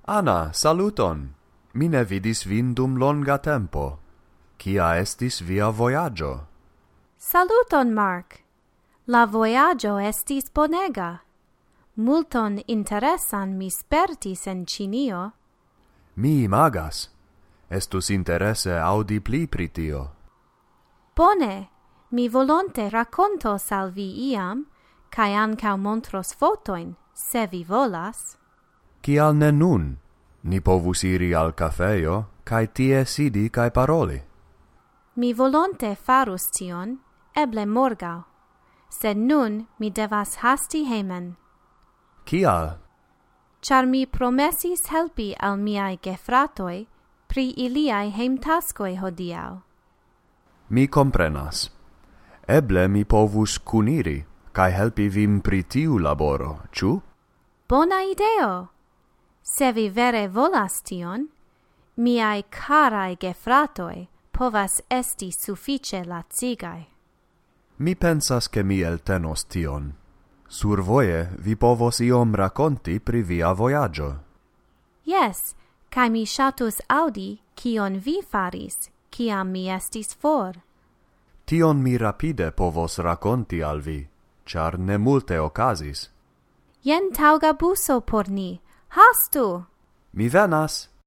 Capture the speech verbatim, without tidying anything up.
Anna, saluton! Mi ne vidis vin dum longa tempo. Kia estis via voyaggio? Saluton, Mark! La voyaggio estis bonega. Multon interesan mi spertis en Cinio. Mi imagas. Estus interesse audi pli pri tio. Bone, mi volonte racontos al vi iam, cae ancau montros fotoin, se vi volas. Kial ne nun? Ni povus iri al cafeio, cae tie sidi cae paroli. Mi volonte farus tion, eble morgau, sed nun mi devas hasti hemen. Kial? Char mi promesis helpi al miai gefratoi pri iliai heimtaskoi hodiau. Mi comprenas. Eble mi povus cuniri, cae helpi vim pri tiu laboro, ciu? Bona ideo! Se vi vere volas tion, miai carai gefratoi povas esti suffice lacigai. Mi pensas che mi eltenos tion. Survoje vi povos iom raconti pri via voyaggio. Yes, cae mi shatus audi cion vi faris, ciam mi estis for. Tion mi rapide povos raconti al vi, char ne multe ocasis. Jen tauga buso por ni, hastu! Mi venas!